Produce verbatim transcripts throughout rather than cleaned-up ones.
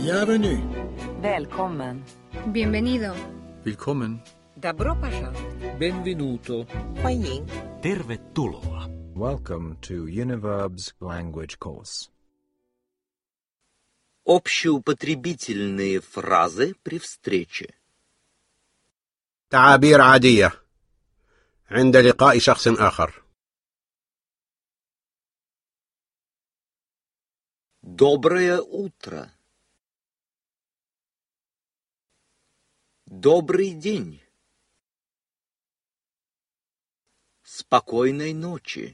Bienvenue. Välkommen. Bienvenido. Willkommen. Добро пожаловать. Benvenuto. 欢迎. Tervetuloa. Welcome to Univerb's language course. Общеупотребительные фразы при встрече. تعابير عادية عند لقاء شخص آخر. Доброе утро. Добрый день. Спокойной ночи.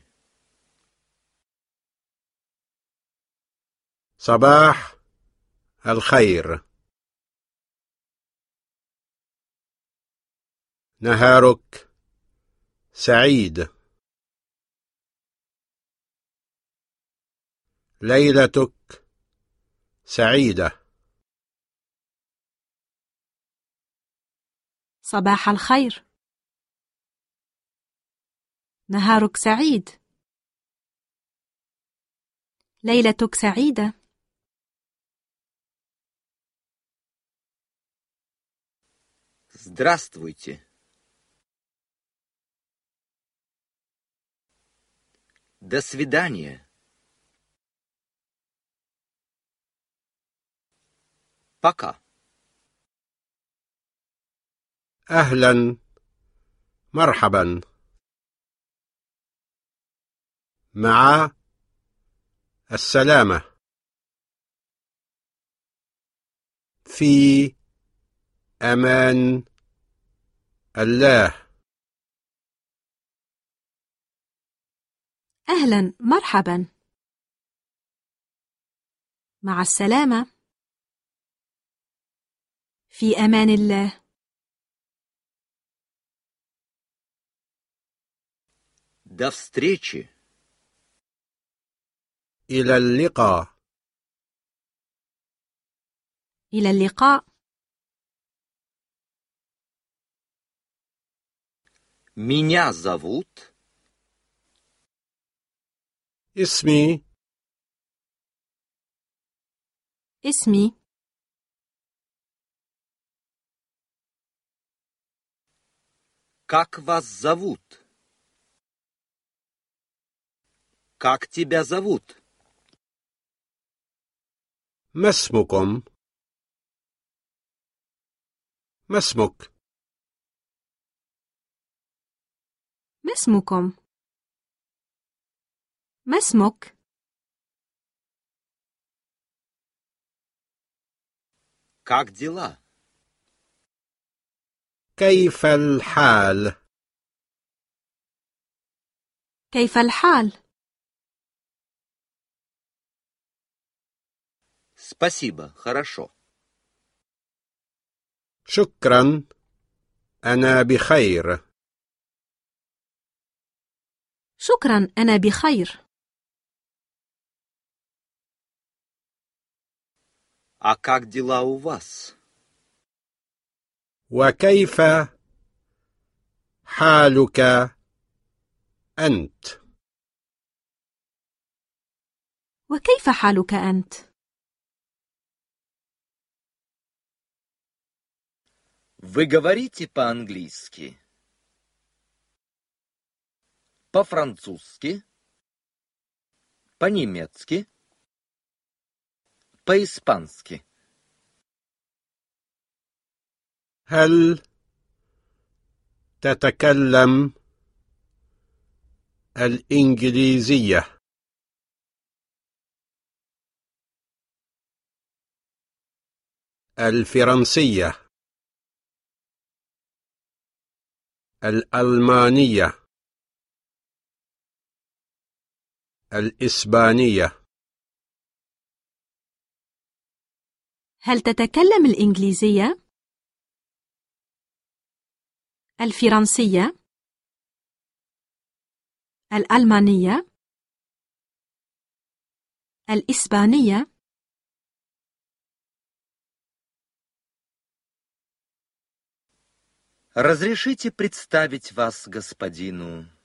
صباح الخير. نهارك سعيد. ليلتك سعيدة. صباح الخير. نهارك سعيد. ليلتك سعيدة. Здравствуйте. До свидания. Пока. أهلا مرحبا. مع السلامة. في أمان الله. أهلا مرحبا. مع السلامة. في أمان الله. До встречи. إلى اللقاء. إلى اللقاء. Меня зовут. اسمي. اسمي. Как вас зовут? Как тебя зовут? ما اسمكم؟ ما اسمك؟ ما اسمكم؟ ما اسمك؟ Как дела? كيف الحال؟ كيف الحال؟ Спасибо, хорошо. شكرا، أنا بخير. شكرا، أنا بخير. А как дела у вас? وكيف حالك أنت؟ وكيف حالك أنت؟ Вы говорите по-английски? По-французски? По-немецки? По-испански? هل تتكلم الإنجليزية؟ الفرنسية؟ الألمانية؟ الإسبانية؟ هل تتكلم الإنجليزية؟ الفرنسية؟ الألمانية؟ الإسبانية؟ Разрешите представить вас господину.